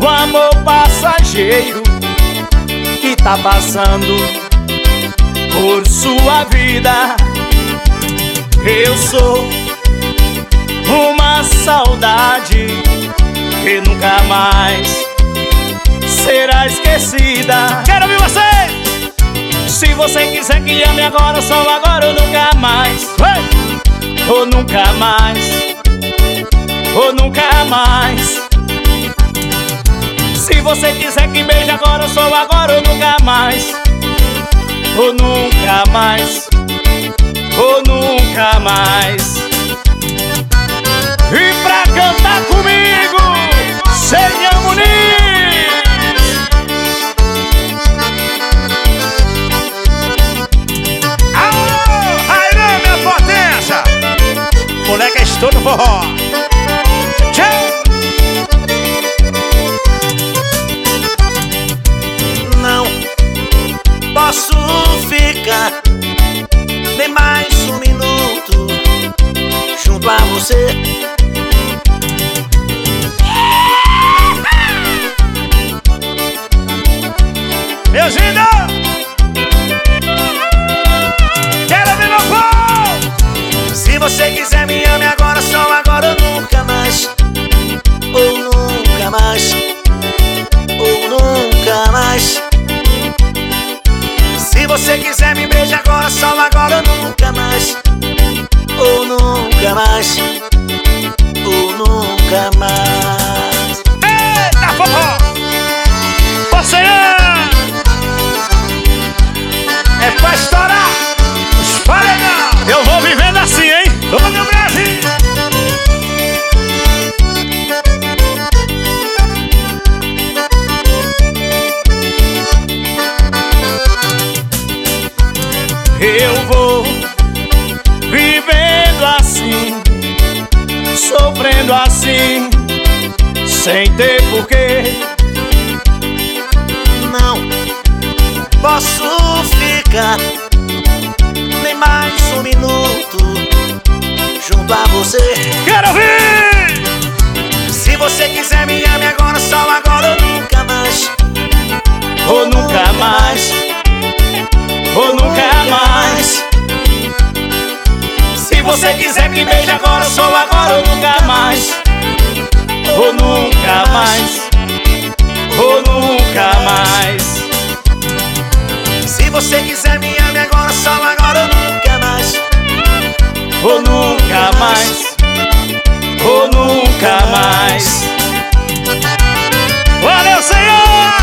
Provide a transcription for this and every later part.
o amor passageiro que tá passando por sua vida. Eu sou uma saudade que nunca mais será esquecida. Quero ouvir você! Se você quiser que ame agora, só agora ou nunca mais. Ou nunca mais, ou nunca mais. Se você quiser que beije agora, só agora ou nunca mais. Ou nunca mais, ou nunca mais. E pra cantar comigo, Senhor Muniz. Alô, Rairan, minha potência. Moleque é estouro no forró. Não posso ficar nem mais um minuto junto a você. Meu Gindo! Quero ver meu povo! Se você quiser me ame agora, só agora ou nunca mais. Ou nunca mais. Ou nunca mais. Se você quiser me beije agora, só agora ou nunca mais. Ou nunca mais. Ou nunca mais. Eita, forró! Você é pra estourar os paredão. Eu vou vivendo assim, hein? Ô, meu Brasil! Eu vou vivendo assim, sofrendo assim, sem ter porquê. Não posso ficar nem mais um minuto junto a você. Quero ouvir! Se você quiser me ame agora, só agora ou nunca mais. Ou nunca mais, ou nunca mais. Se você quiser me beije agora, só agora ou nunca mais. Ou nunca mais, ou nunca mais. Se você quiser me ame agora, só agora ou nunca mais. Ou nunca mais, ou nunca mais. Valeu, Senhor!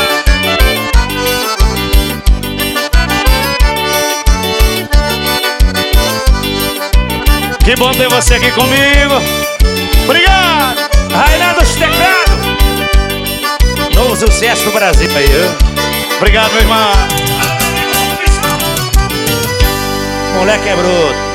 Que bom ter você aqui comigo. Obrigado! Rairan dos teclados! Novo sucesso no Brasil aí, viu? Obrigado, meu irmão. Moleque é bruto.